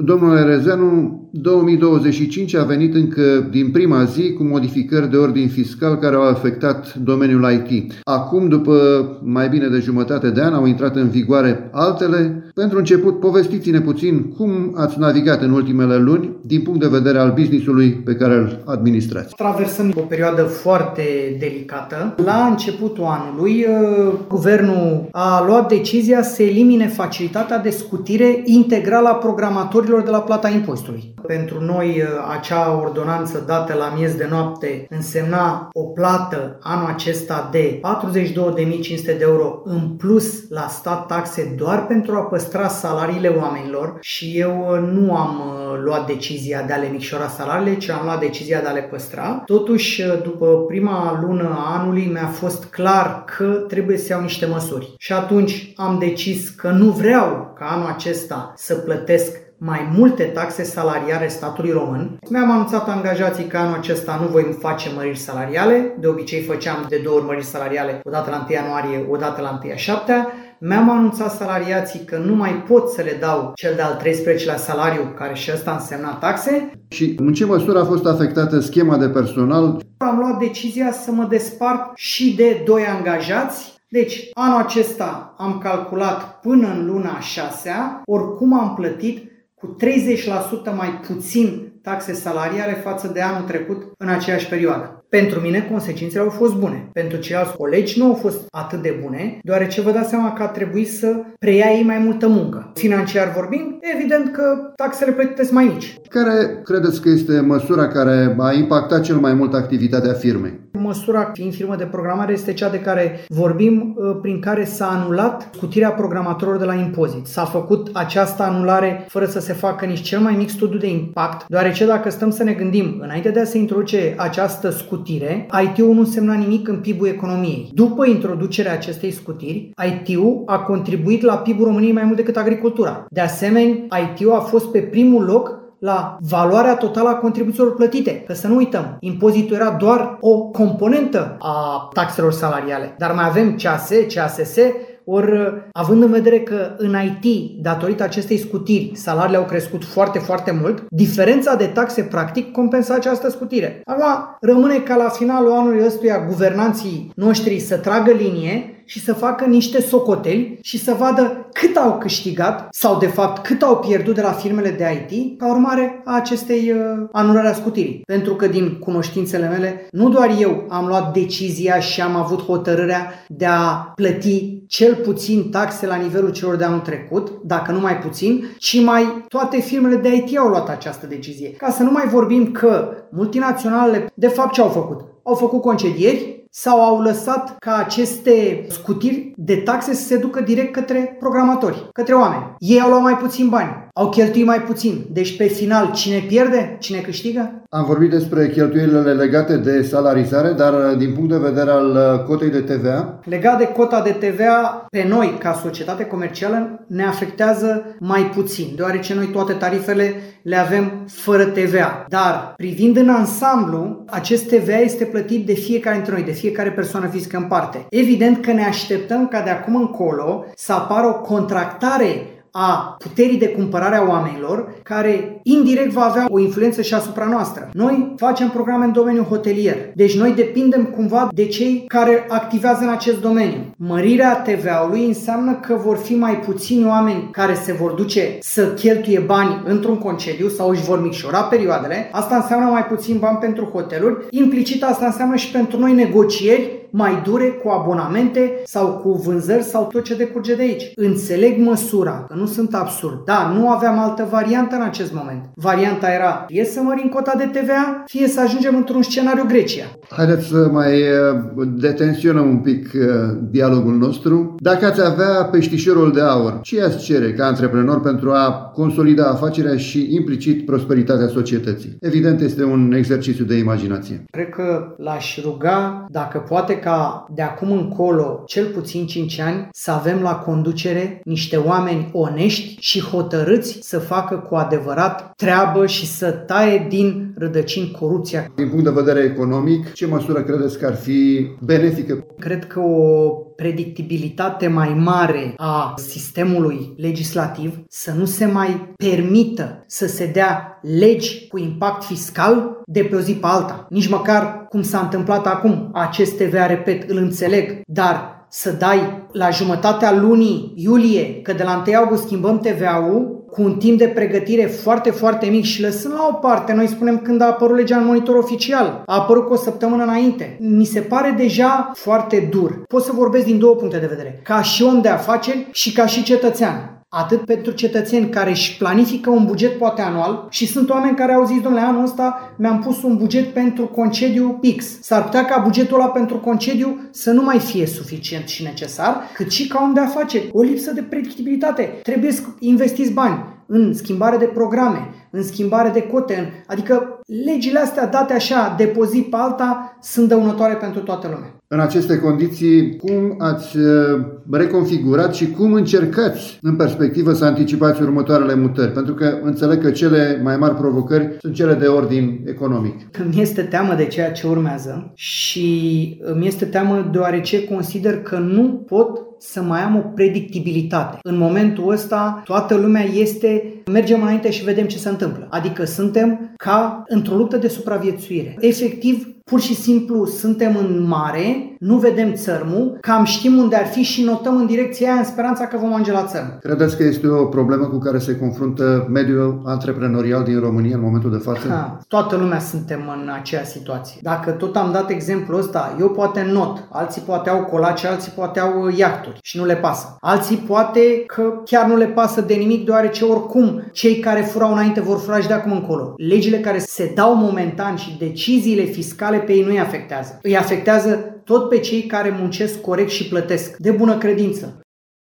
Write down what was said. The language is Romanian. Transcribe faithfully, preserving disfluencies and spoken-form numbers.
Domnule Rezeanu, două mii douăzeci și cinci a venit încă din prima zi cu modificări de ordin fiscal care au afectat domeniul I T. Acum, după mai bine de jumătate de an, au intrat în vigoare altele. Pentru început, povestiți-ne puțin cum ați navigat în ultimele luni din punct de vedere al business-ului pe care îl administrați. Traversăm o perioadă foarte delicată. La începutul anului, guvernul a luat decizia să elimine facilitatea de scutire integrală a programatorilor de la plata impozitului. Pentru noi, acea ordonanță dată la miez de noapte însemna o plată anul acesta de patruzeci și două de mii cinci sute de euro în plus la stat taxe doar pentru a păstra salariile oamenilor și eu nu am luat decizia de a le micșora salariile, ci am luat decizia de a le păstra. Totuși, după prima lună a anului, mi-a fost clar că trebuie să iau niște măsuri. Și atunci am decis că nu vreau ca anul acesta să plătesc mai multe taxe salariare statului român. Mi-am anunțat angajații că anul acesta nu voi face măriri salariale. De obicei făceam de două ori măriri salariale, o dată la întâi ianuarie, o dată la întâi a șaptea. Mi-am anunțat salariații că nu mai pot să le dau cel de-al treisprezecelea salariu, care și ăsta însemna taxe. Și în ce măsură a fost afectată schema de personal? Am luat decizia să mă despart și de doi angajați. Deci, anul acesta am calculat până în luna a șasea, oricum am plătit cu treizeci la sută mai puțin taxe salariare față de anul trecut în aceeași perioadă. Pentru mine consecințele au fost bune. Pentru ceilalți colegi nu au fost atât de bune, deoarece vă dați seama că a trebuit să preia ei mai multă muncă. Financiar vorbind, evident că taxele plătite sunt mai mici. Care credeți că este măsura care a impactat cel mai mult activitatea firmei? Măsura, fiind firmă de programare, este cea de care vorbim, prin care s-a anulat scutirea programatorilor de la impozit. S-a făcut această anulare fără să se facă nici cel mai mic studiu de impact, deoarece dacă stăm să ne gândim, înainte de a se introduce această scutire, I T-ul nu însemna nimic în P I B-ul economiei. După introducerea acestei scutiri, I T-ul a contribuit la P I B-ul României mai mult decât agricultura. De asemenea, I T-ul a fost pe primul loc la valoarea totală a contribuțiilor plătite. Că să nu uităm, impozitul era doar o componentă a taxelor salariale, dar mai avem C A S, C A S S, ori având în vedere că în I T, datorită acestei scutiri, salariile au crescut foarte, foarte mult, diferența de taxe practic compensa această scutire. Acum rămâne ca la finalul anului ăstuia guvernanții noștri să tragă linie și să facă niște socoteli și să vadă cât au câștigat sau de fapt cât au pierdut de la firmele de I T ca urmare a acestei uh, anulări a scutirii. Pentru că din cunoștințele mele, nu doar eu am luat decizia și am avut hotărârea de a plăti cel puțin taxe la nivelul celor de anul trecut, dacă nu mai puțin, ci mai toate firmele de I T au luat această decizie. Ca să nu mai vorbim că multinaționalele, de fapt ce au făcut? Au făcut concedieri sau au lăsat ca aceste scutiri de taxe să se ducă direct către programatori, către oameni. Ei au luat mai puțin bani, au cheltuit mai puțin. Deci pe final cine pierde, cine câștigă? Am vorbit despre cheltuielile legate de salarizare, dar din punct de vedere al cotei de T V A? Legat de cota de T V A, pe noi, ca societate comercială, ne afectează mai puțin, deoarece noi toate tarifele le avem fără T V A. Dar, privind în ansamblu, acest T V A este plătit de fiecare dintre noi, de fiecare persoană fizică în parte. Evident că ne așteptăm ca de acum încolo să apară o contractare a puterii de cumpărare a oamenilor, care indirect va avea o influență și asupra noastră. Noi facem programe în domeniul hotelier, deci noi depindem cumva de cei care activează în acest domeniu. Mărirea T V A-ului înseamnă că vor fi mai puțini oameni care se vor duce să cheltuie bani într-un concediu sau își vor micșora perioadele. Asta înseamnă mai puțin bani pentru hoteluri. Implicit asta înseamnă și pentru noi negocieri mai dure cu abonamente sau cu vânzări sau tot ce decurge de aici. Înțeleg măsura, că nu sunt absurd. Da, nu aveam altă variantă în acest moment. Varianta era fie să mărim cota de T V A, fie să ajungem într-un scenariu Grecia. Haideți să mai detenționăm un pic dialogul nostru. Dacă ați avea peștișorul de aur, ce i-ați cere ca antreprenor pentru a consolida afacerea și implicit prosperitatea societății? Evident, este un exercițiu de imaginație. Cred că l-aș ruga, dacă poate poate ca de acum încolo, cel puțin cinci ani, să avem la conducere niște oameni onești și hotărâți să facă cu adevărat treabă și să taie din rădăcini corupția. Din punct de vedere economic, ce măsură credeți că ar fi benefică? Cred că o predictibilitate mai mare a sistemului legislativ, să nu se mai permită să se dea legi cu impact fiscal de pe o zi pe alta. Nici măcar cum s-a întâmplat acum, acest T V A, repet, îl înțeleg, dar să dai la jumătatea lunii iulie, că de la întâi august schimbăm T V A-ul, cu un timp de pregătire foarte, foarte mic și lăsând la o parte, noi spunem când a apărut legea în monitor oficial, a apărut cu o săptămână înainte. Mi se pare deja foarte dur. Pot să vorbesc din două puncte de vedere, ca și om de afaceri și ca și cetățean. Atât pentru cetățeni care își planifică un buget poate anual și sunt oameni care au zis, domnule, anul ăsta mi-am pus un buget pentru concediu X. S-ar putea ca bugetul ăla pentru concediu să nu mai fie suficient și necesar, cât și ca om de afaceri. O lipsă de predictibilitate. Trebuie să investiți bani în schimbare de programe, în schimbare de cote, adică legile astea date așa de pe zi pe alta sunt dăunătoare pentru toată lumea. În aceste condiții, cum ați reconfigurat și cum încercați în perspectivă să anticipați următoarele mutări? Pentru că înțeleg că cele mai mari provocări sunt cele de ordin economic. Mi este teamă de ceea ce urmează și mi este teamă deoarece consider că nu pot să mai am o predictibilitate. În momentul ăsta toată lumea este, mergem înainte și vedem ce se întâmplă. Adică suntem ca într-o luptă de supraviețuire. Efectiv, pur și simplu suntem în mare, nu vedem țărmul, cam știm unde ar fi și notăm în direcția aia în speranța că vom ajunge la țărm. Credeți că este o problemă cu care se confruntă mediul antreprenorial din România în momentul de față? Ha, toată lumea suntem în aceeași situație. Dacă tot am dat exemplul ăsta, eu poate not, alții poate au colace, alții poate au iahturi și nu le pasă. Alții poate că chiar nu le pasă de nimic, deoarece oricum cei care furau înainte vor fura și de acum încolo. Legile care se dau momentan și deciziile fiscale pe ei nu îi afectează. Îi afectează tot pe cei care muncesc corect și plătesc, de bună credință.